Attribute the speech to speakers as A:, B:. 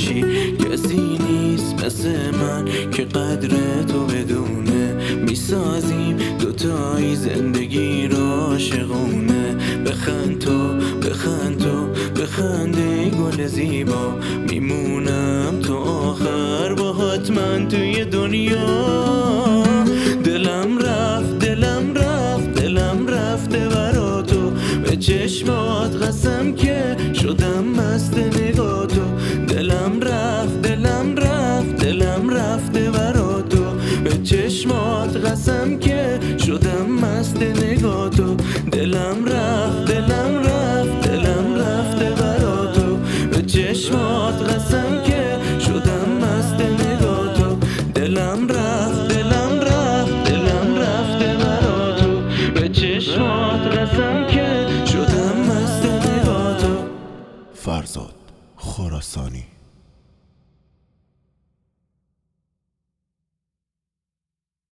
A: باشی. کسی نیست مثل من که قدر تو بدونه، میسازیم دوتایی زندگی رو عاشقونه. بخند تو بخند تو بخند ای گل زیبا، میمونم تو آخر باهات من توی دنیا. دلم رفت دلم رفت دلم رفته برا تو، به چشمات قسم که شدم مست نگاه تو. دلم رفت دلم رفت دلم رفته برا تو، به چشمات قسم که شدم مست نگاه تو. دلم رفت دلم رفت دلم رفته برا تو، به چشمات قسم که شدم مست نگاه تو. دلم رفت دلم رفت دلم رفته برا تو، به چشمات قسم که شدم مست نگاه تو.
B: فرزاد خراسانی.